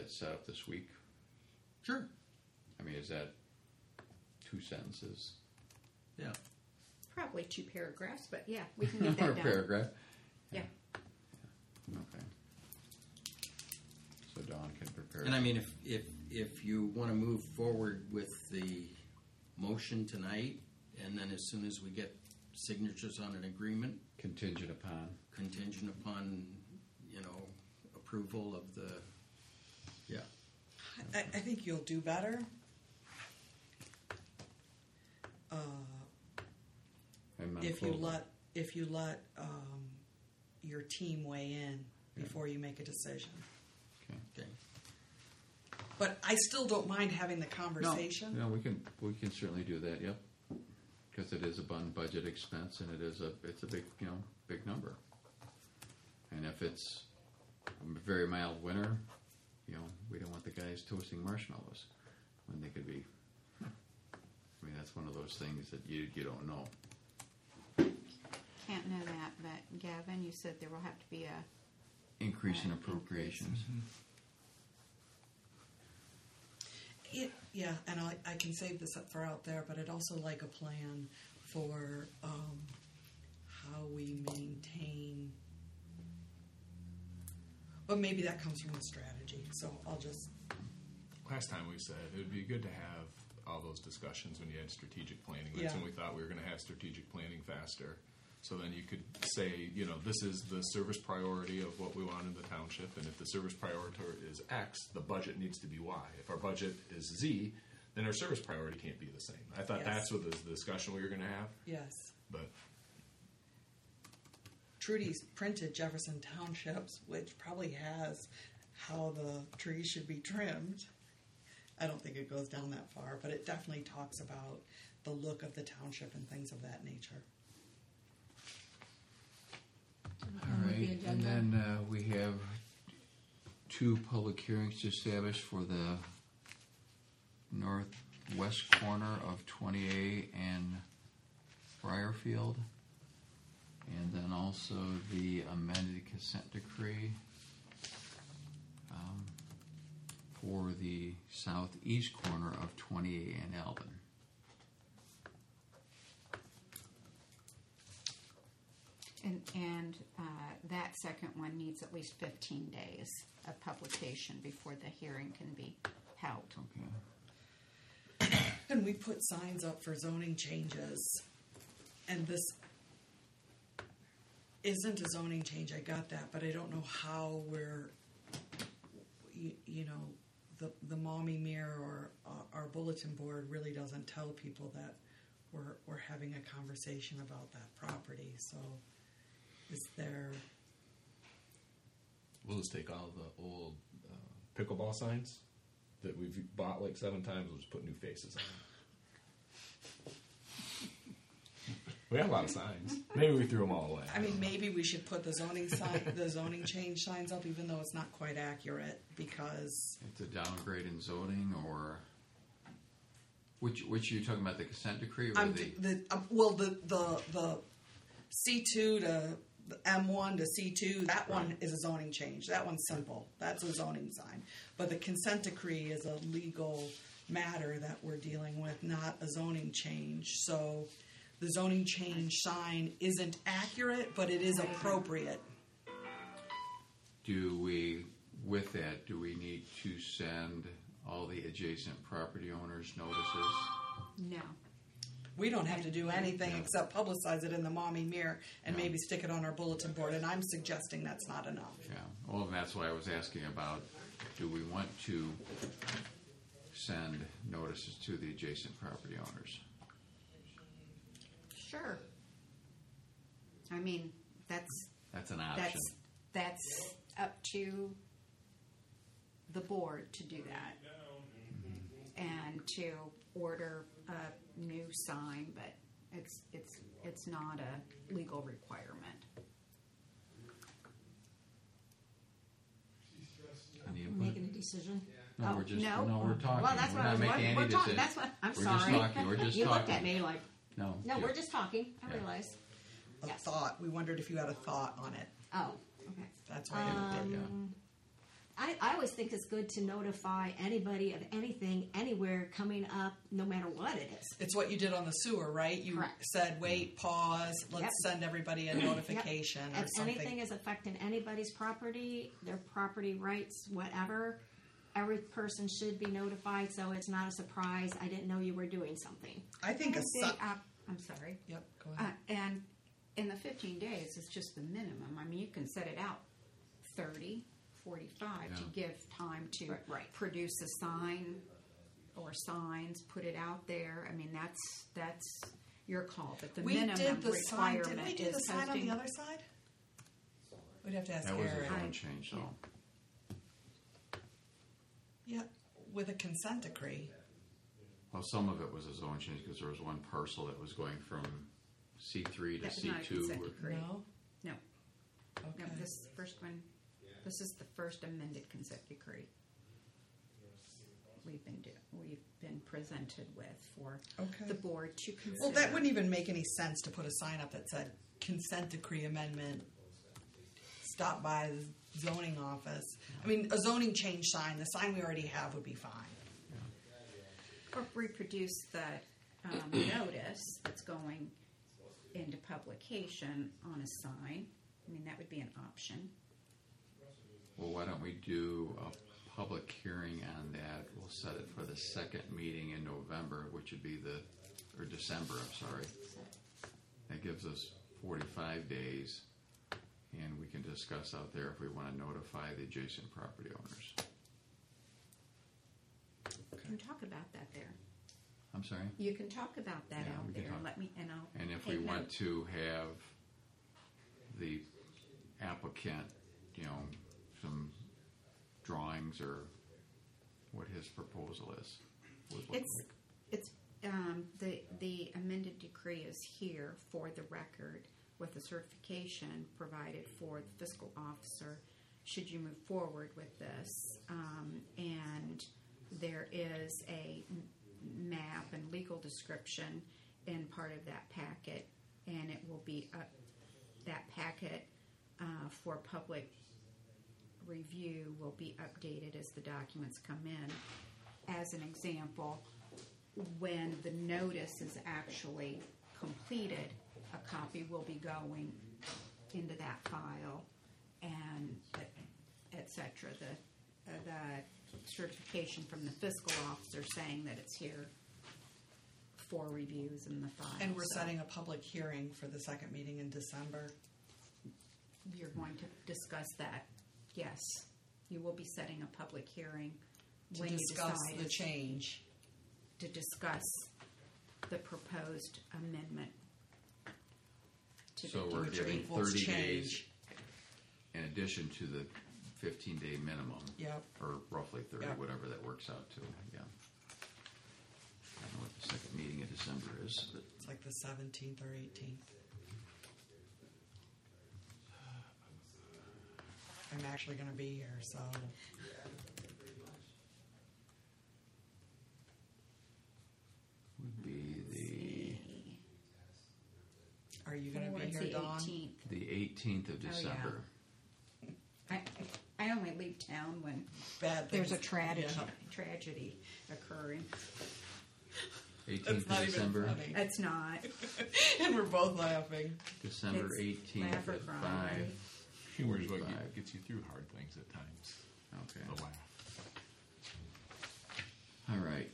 Speaker 5: that set up this week?
Speaker 6: Sure.
Speaker 5: I mean, is that 2 sentences?
Speaker 6: Yeah.
Speaker 2: Probably 2 paragraphs, but yeah, we can get
Speaker 5: Or a
Speaker 2: that done.
Speaker 5: paragraph?
Speaker 2: Yeah.
Speaker 5: Okay. So Dawn can prepare.
Speaker 6: And I mean, if you want to move forward with the motion tonight, and then as soon as we get signatures on an agreement,
Speaker 5: Contingent upon.
Speaker 6: contingent upon, approval of the, yeah.
Speaker 4: I think you'll do better.
Speaker 5: And
Speaker 4: If you let your team weigh in before you make a decision.
Speaker 5: Okay.
Speaker 6: Okay.
Speaker 4: But I still don't mind having the conversation.
Speaker 5: No, we can certainly do that. Yep, because it is a budget expense, and it's a big big number. And if it's a very mild winter, we don't want the guys toasting marshmallows when they could be. I mean, that's one of those things that you don't know.
Speaker 2: Can't know that, but Gavin, you said there will have to be a
Speaker 5: Increase in
Speaker 2: Right,
Speaker 5: appropriations.
Speaker 4: Yeah, and I can save this up for out there, but I'd also like a plan for how we maintain. But maybe that comes from the strategy. So I'll just.
Speaker 3: Last time we said it would be good to have all those discussions when you had strategic planning. That's
Speaker 4: Yeah.
Speaker 3: when we thought we were going to have strategic planning faster. So then you could say, this is the service priority of what we want in the township, and if the service priority is X, the budget needs to be Y. If our budget is Z, then our service priority can't be the same. I thought
Speaker 4: Yes.
Speaker 3: that's what the discussion we were going to have,
Speaker 4: Yes.
Speaker 3: but
Speaker 4: Trudy's printed Jefferson Townships, which probably has how the trees should be trimmed. I don't think it goes down that far, but it definitely talks about the look of the township and things of that nature.
Speaker 5: All right, and then we have 2 public hearings to establish for the northwest corner of 20A and Briarfield, and then also the amended consent decree for the southeast corner of 20A and Alvin.
Speaker 2: And that second one needs at least 15 days of publication before the hearing can be held.
Speaker 5: Okay.
Speaker 4: And we put signs up for zoning changes, and this isn't a zoning change. I got that, but I don't know how we're, the mommy mirror or our bulletin board really doesn't tell people that we're having a conversation about that property. So, is there?
Speaker 3: we'll just take all the old pickleball signs that we've bought like 7 times. We'll just put new faces on them. We have a lot of signs. Maybe we threw them all away.
Speaker 4: I mean, maybe we should put the zoning change signs up, even though it's not quite accurate, because
Speaker 5: It's a downgrade in zoning, or which are you talking about, the consent decree or
Speaker 4: the C2 to the M1 to C2, that one is a zoning change. That one's simple. That's a zoning sign. But the consent decree is a legal matter that we're dealing with, not a zoning change. So the zoning change sign isn't accurate, but it is appropriate.
Speaker 5: do we need to send all the adjacent property owners notices?
Speaker 2: No.
Speaker 4: We don't have to do anything except publicize it in the mommy mirror and maybe stick it on our bulletin board, and I'm suggesting that's not enough.
Speaker 5: Yeah, well, that's why I was asking about, do we want to send notices to the adjacent property owners?
Speaker 2: Sure. I mean, that's
Speaker 5: That's an option.
Speaker 2: that's up to the board to do that, and to order a new sign, but it's not a legal requirement.
Speaker 5: Any input?
Speaker 1: Making a decision.
Speaker 5: No,
Speaker 2: Oh,
Speaker 5: we're just
Speaker 2: no?
Speaker 5: we're talking.
Speaker 1: Well, that's
Speaker 5: we're
Speaker 1: what I
Speaker 5: not
Speaker 1: was
Speaker 5: making
Speaker 1: wondering.
Speaker 5: any
Speaker 1: We're talking.
Speaker 5: decision.
Speaker 1: That's what I'm
Speaker 5: We're
Speaker 1: sorry.
Speaker 5: just talking. We're just
Speaker 1: you
Speaker 5: talking.
Speaker 1: looked at me like,
Speaker 5: No,
Speaker 1: no,
Speaker 5: yeah.
Speaker 1: we're just talking. I
Speaker 5: Yeah.
Speaker 1: realize.
Speaker 4: A
Speaker 1: Yes.
Speaker 4: thought. We wondered if you had a thought on it.
Speaker 1: Oh, okay.
Speaker 4: That's why I did it.
Speaker 5: Yeah.
Speaker 1: I always think it's good to notify anybody of anything, anywhere coming up, no matter what it is.
Speaker 4: It's what you did on the sewer, right? You
Speaker 1: Correct.
Speaker 4: said, wait, pause, let's
Speaker 1: Yep.
Speaker 4: send everybody a notification or
Speaker 1: If
Speaker 4: something.
Speaker 1: anything is affecting anybody's property, their property rights, whatever, every person should be notified, so it's not a surprise. I didn't know you were doing something.
Speaker 4: I think a
Speaker 2: I'm sorry.
Speaker 4: Yep, go ahead.
Speaker 2: And in the 15 days, it's just the minimum. I mean, you can set it out 30, 45 to give time to
Speaker 1: Right.
Speaker 2: produce a sign or signs, put it out there. I mean, that's your call. But the
Speaker 4: we
Speaker 2: minimum
Speaker 4: did the sign.
Speaker 2: requirement
Speaker 4: Did we do the
Speaker 2: is
Speaker 4: sign on
Speaker 2: posting.
Speaker 4: the other side? We'd have to ask
Speaker 5: That was a
Speaker 4: Eric.
Speaker 5: zone change, though.
Speaker 4: Yeah, with a consent decree.
Speaker 5: Well, some of it was a zone change because there was one parcel that was going from C3 to
Speaker 2: That's not a
Speaker 5: C2.
Speaker 2: consent decree.
Speaker 4: No?
Speaker 2: No,
Speaker 4: Okay.
Speaker 2: no. This first one. This is the first amended consent decree we've been presented with for
Speaker 4: Okay.
Speaker 2: the board to consider.
Speaker 4: Well, that wouldn't even make any sense to put a sign up that said consent decree amendment. Stop by the zoning office. I mean, a zoning change sign, the sign we already have would be fine.
Speaker 2: Or reproduce the notice that's going into publication on a sign. I mean, that would be an option.
Speaker 5: Well, why don't we do a public hearing on that? We'll set it for the second meeting in November, which would be or December, I'm sorry. That gives us 45 days, and we can discuss out there if we want to notify the adjacent property owners.
Speaker 2: You can talk about that there.
Speaker 5: I'm sorry?
Speaker 2: You can talk about that
Speaker 5: Yeah,
Speaker 2: out
Speaker 5: we can
Speaker 2: there.
Speaker 5: talk.
Speaker 2: Let me, and I'll.
Speaker 5: And if
Speaker 2: take
Speaker 5: we want
Speaker 2: note.
Speaker 5: to have the applicant, some drawings or what his proposal is.
Speaker 2: It's the amended decree is here for the record with a certification provided for the fiscal officer should you move forward with this. And there is a map and legal description in part of that packet, and it will be that packet for public review will be updated as the documents come in. As an example, when the notice is actually completed, a copy will be going into that file, and et cetera. The certification from the fiscal officer saying that it's here for reviews in the file.
Speaker 4: And we're
Speaker 2: So
Speaker 4: setting a public hearing for the second meeting in December.
Speaker 2: You're going to discuss that. Yes, you will be setting a public hearing
Speaker 4: To
Speaker 2: when
Speaker 4: discuss
Speaker 2: you
Speaker 4: the
Speaker 2: decide
Speaker 4: change.
Speaker 2: to discuss the proposed amendment. To
Speaker 5: So
Speaker 2: the
Speaker 5: we're
Speaker 4: Which
Speaker 5: giving
Speaker 4: equals
Speaker 5: 30 days
Speaker 4: change.
Speaker 5: in addition to the 15-day minimum.
Speaker 4: Yep.
Speaker 5: Or roughly 30,
Speaker 4: Yep.
Speaker 5: whatever that works out to, yeah. I don't know what the second meeting in December is, but
Speaker 4: It's like the 17th or 18th. I'm actually going to be here, so
Speaker 5: would be
Speaker 4: are you going to be
Speaker 2: It's
Speaker 4: here,
Speaker 2: the
Speaker 4: Dawn?
Speaker 2: 18th.
Speaker 5: the 18th of
Speaker 2: yeah.
Speaker 5: December.
Speaker 2: I only leave town when
Speaker 4: Bad
Speaker 2: there's a
Speaker 4: things.
Speaker 2: tragedy occurring.
Speaker 5: 18th
Speaker 4: That's
Speaker 5: of
Speaker 4: not even
Speaker 5: December.
Speaker 4: funny.
Speaker 2: It's not.
Speaker 4: And we're both laughing.
Speaker 5: December
Speaker 2: It's
Speaker 5: 18th
Speaker 2: laugh or
Speaker 5: at
Speaker 2: cry,
Speaker 5: 5.
Speaker 2: right?
Speaker 3: Humor is what
Speaker 5: Five.
Speaker 3: gets you through hard things at times.
Speaker 5: Okay.
Speaker 3: The laugh.
Speaker 5: All right.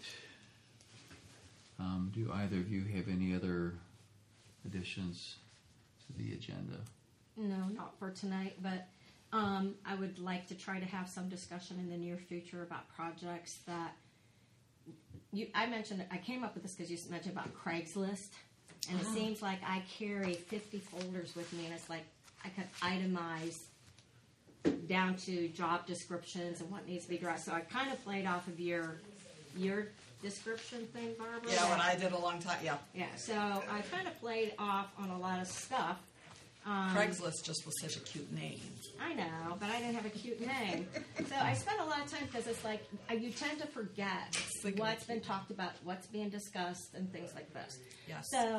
Speaker 5: Do either of you have any other additions to the agenda?
Speaker 1: No, not for tonight, but I would like to try to have some discussion in the near future about projects that I mentioned. I came up with this because you mentioned about Craigslist, and it seems like I carry 50 folders with me, and it's like I could itemize down to job descriptions and what needs to be addressed. So I kind of played off of your description thing, Barbara.
Speaker 4: Yeah, what I did a long time. Yeah.
Speaker 1: Yeah, so I kind of played off on a lot of stuff.
Speaker 4: Craigslist just was such a cute name.
Speaker 1: I know, but I didn't have a cute name. So I spent a lot of time because it's like you tend to forget
Speaker 4: Think of
Speaker 1: what's
Speaker 4: it
Speaker 1: been talked about, what's being discussed, and things like this.
Speaker 4: Yes.
Speaker 1: So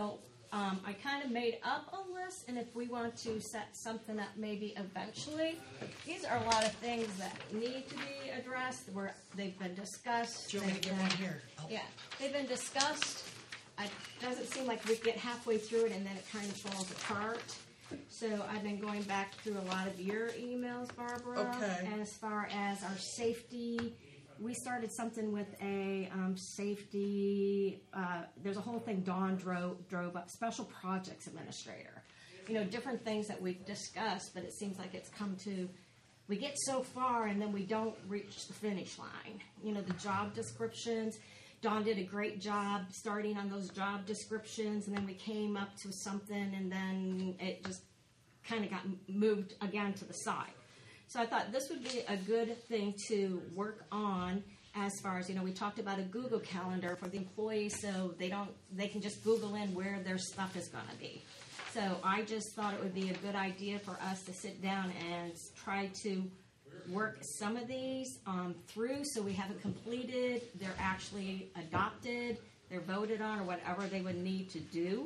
Speaker 1: I kind of made up a list, and if we want to set something up maybe eventually, these are a lot of things that need to be addressed, where they've been discussed.
Speaker 4: Do you want me to
Speaker 1: they've
Speaker 4: get one
Speaker 1: been-
Speaker 4: here? Oh.
Speaker 1: Yeah, they've been discussed. It doesn't seem like we get halfway through it and then it kind of falls apart. So I've been going back through a lot of your emails, Barbara.
Speaker 4: Okay.
Speaker 1: And as far as our safety, we started something with a safety. There's a whole thing Dawn drove up. Special projects administrator. You know, different things that we've discussed, but it seems like it's come to. We get so far and then we don't reach the finish line. You know, the job descriptions. Dawn did a great job starting on those job descriptions, and then we came up to something, and then it just kind of got moved again to the side. So I thought this would be a good thing to work on as far as, you know, we talked about a Google Calendar for the employees so they can just Google in where their stuff is going to be. So I just thought it would be a good idea for us to sit down and try to work some of these through so we have it completed, they're actually adopted, they're voted on, or whatever they would need to do.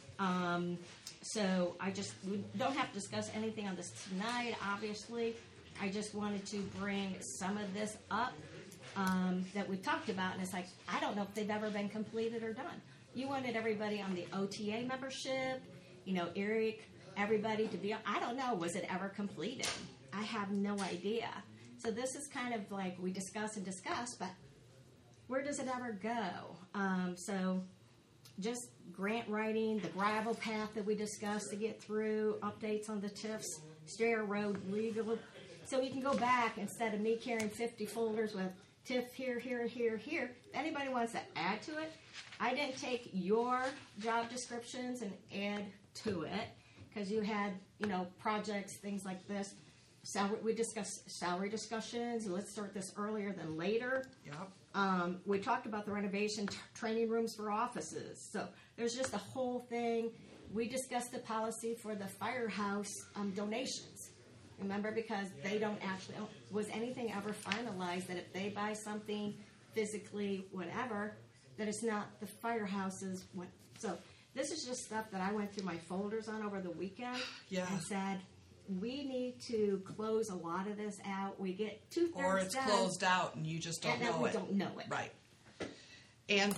Speaker 1: So we don't have to discuss anything on this tonight, obviously. I just wanted to bring some of this up that we talked about, and it's like, I don't know if they've ever been completed or done. You wanted everybody on the OTA membership, you know, Eric, everybody to be on. I don't know, was it ever completed? I have no idea. So this is kind of like we discuss, but where does it ever go? So just grant writing, the gravel path that we discussed to get through, updates on the TIFs, Strayer Road legal. So we can go back instead of me carrying 50 folders with TIF here. If anybody wants to add to it, I didn't take your job descriptions and add to it because you had, you know, projects, things like this. We discussed salary discussions. Let's start this earlier than later.
Speaker 4: Yep.
Speaker 1: We talked about the renovation training rooms for offices. So there's just a whole thing. We discussed the policy for the firehouse donations. Remember, because they don't actually, was anything ever finalized that if they buy something physically, whatever, that it's not the firehouse's. So this is just stuff that I went through my folders on over the weekend
Speaker 4: Yeah.
Speaker 1: and said, we need to close a lot of this out. We get 2/3
Speaker 4: Or it's
Speaker 1: done,
Speaker 4: closed out and you just don't
Speaker 1: and then
Speaker 4: know
Speaker 1: we
Speaker 4: it.
Speaker 1: don't know it.
Speaker 4: Right. And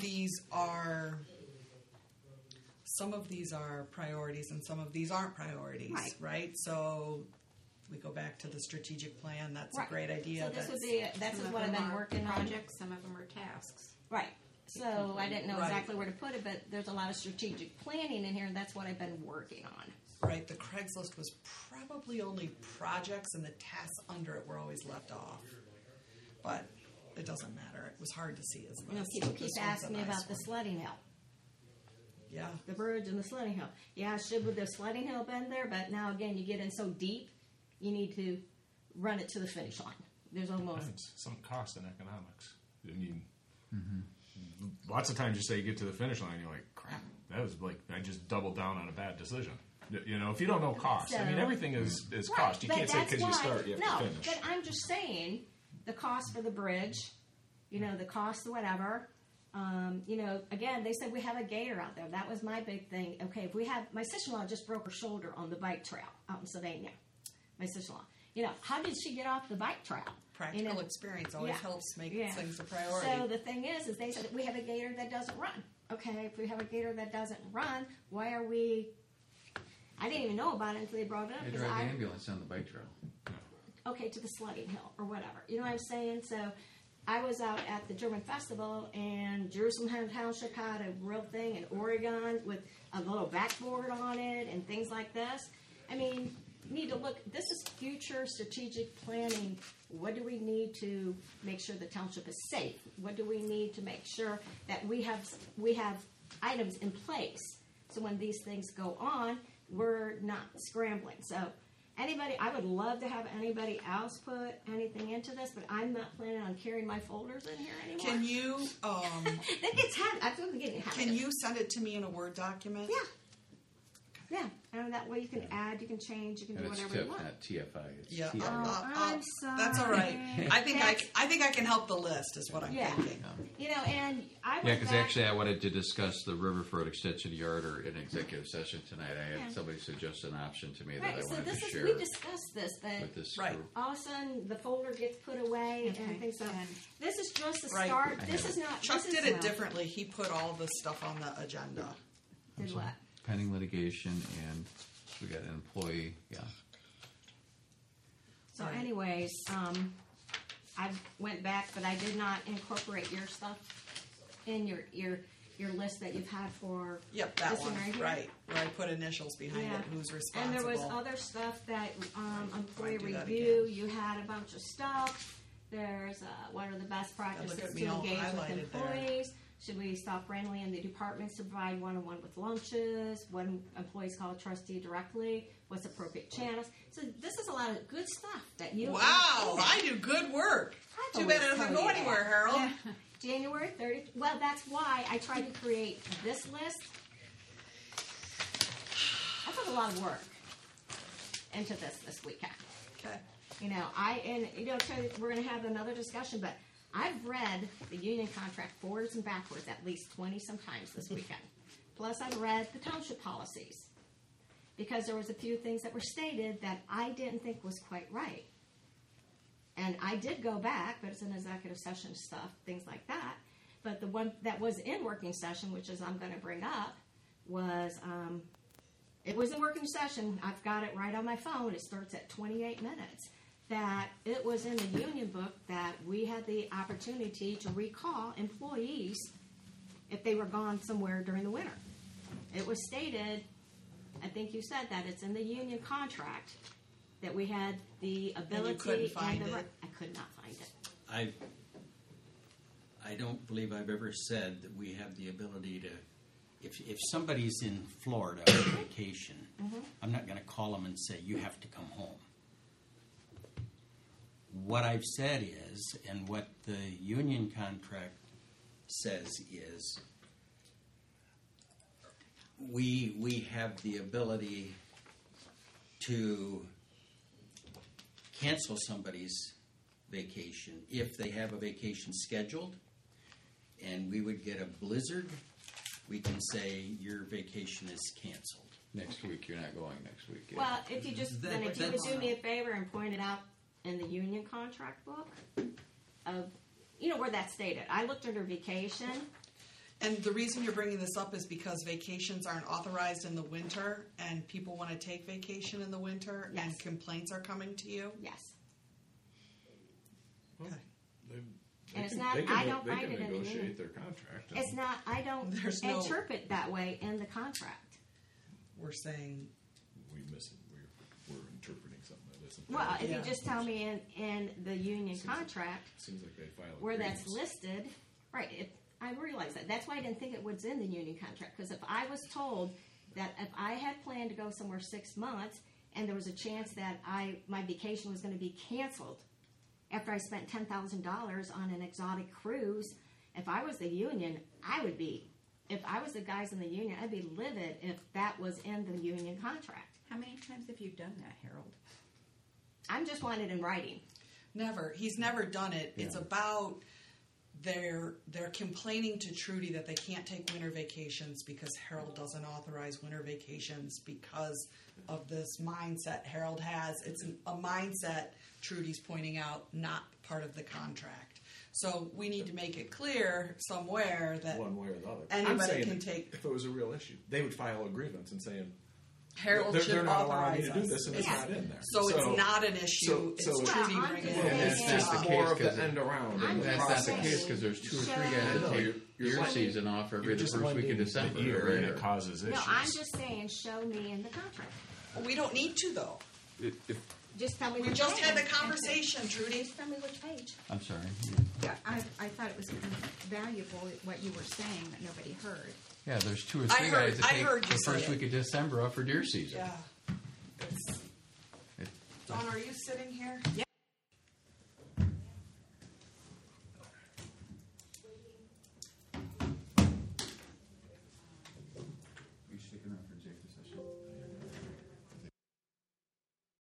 Speaker 4: some of these are priorities and some of these aren't priorities, right? So we go back to the strategic plan. That's
Speaker 1: Right.
Speaker 4: a great idea.
Speaker 1: So this would
Speaker 4: That's-
Speaker 1: be this
Speaker 2: Some
Speaker 1: is
Speaker 2: of
Speaker 1: what I've
Speaker 2: them
Speaker 1: been
Speaker 2: are
Speaker 1: working on.
Speaker 2: projects, some of them are tasks.
Speaker 1: Right. So I didn't know
Speaker 4: Right.
Speaker 1: exactly where to put it, but there's a lot of strategic planning in here, and that's what I've been working on.
Speaker 4: right. The Craigslist was probably only projects and the tasks under it were always left off. But it doesn't matter. It was hard to see as
Speaker 1: You know,
Speaker 4: list.
Speaker 1: people keep
Speaker 4: This one's a
Speaker 1: asking me
Speaker 4: nice
Speaker 1: about the
Speaker 4: one.
Speaker 1: sledding hill,
Speaker 4: Yeah.
Speaker 1: the bridge and the sledding hill. Yeah, should the sledding hill been there? But now again, you get in so deep, you need to run it to the finish line. There's almost
Speaker 3: It's some cost in economics. I mean, lots of times you say you get to the finish line, you're like, crap, that was like, I just doubled down on a bad decision. You know, if you don't know cost, I mean,
Speaker 1: So-
Speaker 3: everything is
Speaker 1: Right,
Speaker 3: cost. You
Speaker 1: but
Speaker 3: can't say
Speaker 1: that's
Speaker 3: because you
Speaker 1: why-
Speaker 3: start, you have
Speaker 1: no,
Speaker 3: to finish.
Speaker 1: but I'm just saying the cost for the bridge, you know, the cost of whatever. You know, again, they said we have a gator out there. That was my big thing. Okay, if we have, my sister-in-law just broke her shoulder on the bike trail out in Sylvania. My sister-in-law. You know, how did she get off the bike trail?
Speaker 4: Practical
Speaker 1: You know,
Speaker 4: experience always
Speaker 1: yeah.
Speaker 4: helps make
Speaker 1: Yeah.
Speaker 4: things a priority.
Speaker 1: So the thing is they said we have a gator that doesn't run. Okay, if we have a gator that doesn't run, why are we? I didn't even know about it until they brought it up.
Speaker 5: They
Speaker 1: 'cause
Speaker 5: drive the
Speaker 1: I-
Speaker 5: ambulance on the bike trail.
Speaker 1: okay, to the sledding hill or whatever. You know what I'm saying? So I was out at the German festival, and Jerusalem Township had a real thing in Oregon with a little backboard on it and things like this. I mean, you need to look. This is future strategic planning. What do we need to make sure the township is safe? What do we need to make sure that we have items in place so when these things go on, we're not scrambling. So I would love to have anybody else put anything into this, but I'm not planning on carrying my folders in here anymore.
Speaker 4: Can you
Speaker 1: That gets heavy. I feel like getting heavy.
Speaker 4: can you send it to me in a Word document?
Speaker 1: Yeah. Yeah. And that way you can add, you can change, you can
Speaker 5: And
Speaker 1: do
Speaker 5: it's
Speaker 1: whatever you
Speaker 5: TIF,
Speaker 1: want.
Speaker 5: not TFI. It's
Speaker 4: Yeah.
Speaker 5: TIF.
Speaker 1: I'm sorry.
Speaker 4: That's all right. I think I can help the list. Is what I'm
Speaker 1: Yeah.
Speaker 4: thinking.
Speaker 1: You know, and I went
Speaker 5: Yeah, because
Speaker 1: back-
Speaker 5: actually I wanted to discuss the Riverford Extension Yard or in executive session tonight. I had
Speaker 1: Yeah.
Speaker 5: somebody suggest an option to me that I
Speaker 1: Right, so
Speaker 5: wanted
Speaker 1: this
Speaker 5: to
Speaker 1: is,
Speaker 5: share
Speaker 1: we discussed this, but
Speaker 5: with this
Speaker 4: Right.
Speaker 5: group.
Speaker 1: all of a sudden the folder gets put away
Speaker 2: Okay,
Speaker 1: and things like
Speaker 2: and-
Speaker 1: this is just the
Speaker 4: Right.
Speaker 1: start. This is not.
Speaker 4: Chuck
Speaker 1: this
Speaker 4: did
Speaker 1: is
Speaker 4: it differently. He put all the stuff on the agenda.
Speaker 1: Did what?
Speaker 5: Pending litigation, and we got an employee. Yeah.
Speaker 1: So,
Speaker 4: Right.
Speaker 1: anyways, I went back, but I did not incorporate your stuff in your list that you've had for
Speaker 4: Yep, that
Speaker 1: this
Speaker 4: one.
Speaker 1: right here.
Speaker 4: Right, where I put initials behind
Speaker 1: Yeah.
Speaker 4: it. Who's
Speaker 1: And
Speaker 4: responsible?
Speaker 1: there was other stuff that employee
Speaker 4: I'd do that
Speaker 1: review.
Speaker 4: again.
Speaker 1: You had a bunch of stuff. There's what are the best practices
Speaker 4: look at
Speaker 1: to
Speaker 4: me all
Speaker 1: engage with
Speaker 4: highlighted there.
Speaker 1: employees? Should we stop randomly in the departments to provide one-on-one with lunches? When employees call a trustee directly, what's appropriate channels? So this is a lot of good stuff that you.
Speaker 4: Wow, I do good work.
Speaker 1: I've
Speaker 4: Too bad it
Speaker 1: always
Speaker 4: doesn't
Speaker 1: told
Speaker 4: go
Speaker 1: you
Speaker 4: anywhere,
Speaker 1: that.
Speaker 4: Harold.
Speaker 1: January 30th. Well, that's why I tried to create this list. I put a lot of work into this weekend.
Speaker 4: Okay.
Speaker 1: You know, we're going to have another discussion, but I've read the union contract forwards and backwards at least 20 sometimes this weekend. Plus, I've read the township policies because there was a few things that were stated that I didn't think was quite right. And I did go back, but it's an executive session stuff, things like that. But the one that was in working session, which is I'm going to bring up, was it was in working session. I've got it right on my phone. It starts at 28 minutes. That it was in the union book that we had the opportunity to recall employees if they were gone somewhere during the winter. It was stated, I think you said that it's in the union contract that we had the ability
Speaker 4: couldn't find
Speaker 1: and the
Speaker 4: it?
Speaker 1: I could not find it.
Speaker 6: I don't believe I've ever said that we have the ability to. If somebody's in Florida on vacation, I'm not going to call them and say you have to come home. What I've said is, and what the union contract says is, we have the ability to cancel somebody's vacation if they have a vacation scheduled, and we would get a blizzard. We can say your vacation is canceled.
Speaker 5: Next week, you're not going next week. Yeah.
Speaker 1: Well, if you just
Speaker 6: That-
Speaker 1: then if you would
Speaker 6: that's-
Speaker 1: do me a favor and point it out in the union contract book of where that's stated. I looked under vacation.
Speaker 4: And the reason you're bringing this up is because vacations aren't authorized in the winter, and people want to take vacation in the winter,
Speaker 1: Yes.
Speaker 4: and complaints are coming to you.
Speaker 1: Yes.
Speaker 4: Okay.
Speaker 1: And it's not- I don't
Speaker 3: they
Speaker 1: find
Speaker 3: can
Speaker 1: it in the
Speaker 3: negotiate
Speaker 1: union.
Speaker 3: their contract.
Speaker 1: It's not. I don't
Speaker 4: There's no-
Speaker 1: interpret that way in the contract.
Speaker 4: We're saying
Speaker 3: We're interpreting something that isn't.
Speaker 1: Well, if
Speaker 4: Yeah.
Speaker 1: you just tell me in the union contract
Speaker 3: Seems like they file
Speaker 1: where that's
Speaker 3: agreements.
Speaker 1: listed, right? I realize that. That's why I didn't think it was in the union contract. Because if I was told that if I had planned to go somewhere 6 months and there was a chance that my vacation was going to be canceled after I spent $10,000 on an exotic cruise, if I was the union, I would be. If I was the guys in the union, I'd be livid if that was in the union contract.
Speaker 2: How many times have you done that, Harold?
Speaker 1: I'm just wanting it in writing.
Speaker 4: never. He's never done it. It's about they're complaining to Trudy that they can't take winter vacations because Harold doesn't authorize winter vacations because of this mindset Harold has. It's a mindset Trudy's pointing out, not part of the contract. So we need to make it clear somewhere that
Speaker 3: one way or the other.
Speaker 4: anybody
Speaker 3: I'm saying
Speaker 4: can
Speaker 3: that
Speaker 4: take-
Speaker 3: If it was a real issue, they would file a grievance and saying
Speaker 4: Harold
Speaker 3: they're
Speaker 4: should
Speaker 3: not allowing
Speaker 4: authorize
Speaker 3: me to do
Speaker 4: us.
Speaker 3: this, and it's
Speaker 1: Yeah.
Speaker 3: not in there.
Speaker 4: So it's not an issue. It's
Speaker 3: so-
Speaker 4: Trudy
Speaker 1: Well, I'm
Speaker 4: bringing
Speaker 1: just
Speaker 4: it
Speaker 3: and
Speaker 1: saying-
Speaker 3: it's
Speaker 5: That's
Speaker 3: just
Speaker 5: not the
Speaker 3: more
Speaker 5: case,
Speaker 3: of the
Speaker 5: 'cause
Speaker 3: end around.
Speaker 1: I'm
Speaker 3: in the
Speaker 1: just
Speaker 5: That's not the
Speaker 3: process.
Speaker 5: case because there's 2 or 3 guys
Speaker 3: I know,
Speaker 5: that
Speaker 3: you're
Speaker 5: take deer
Speaker 3: lending-
Speaker 5: season off every
Speaker 3: You're
Speaker 5: the
Speaker 3: just
Speaker 5: first week of
Speaker 3: lending
Speaker 5: December.
Speaker 3: the ear,
Speaker 5: right?
Speaker 3: and it causes issues.
Speaker 1: No, I'm just saying, show me in the contract.
Speaker 4: We don't need to, though.
Speaker 1: Just tell me.
Speaker 4: We
Speaker 1: which
Speaker 4: just
Speaker 1: page.
Speaker 4: had the conversation, Trudy.
Speaker 1: Just tell me which page.
Speaker 5: I'm sorry.
Speaker 2: Yeah, I thought it was valuable what you were saying that nobody heard.
Speaker 5: Yeah, there's 2 or
Speaker 4: I
Speaker 5: 3
Speaker 4: heard-
Speaker 5: guys that
Speaker 4: I
Speaker 5: take
Speaker 4: heard you
Speaker 5: the
Speaker 4: say
Speaker 5: first
Speaker 4: it.
Speaker 5: week of December off for deer season.
Speaker 4: Yeah. Dawn, are you sitting here?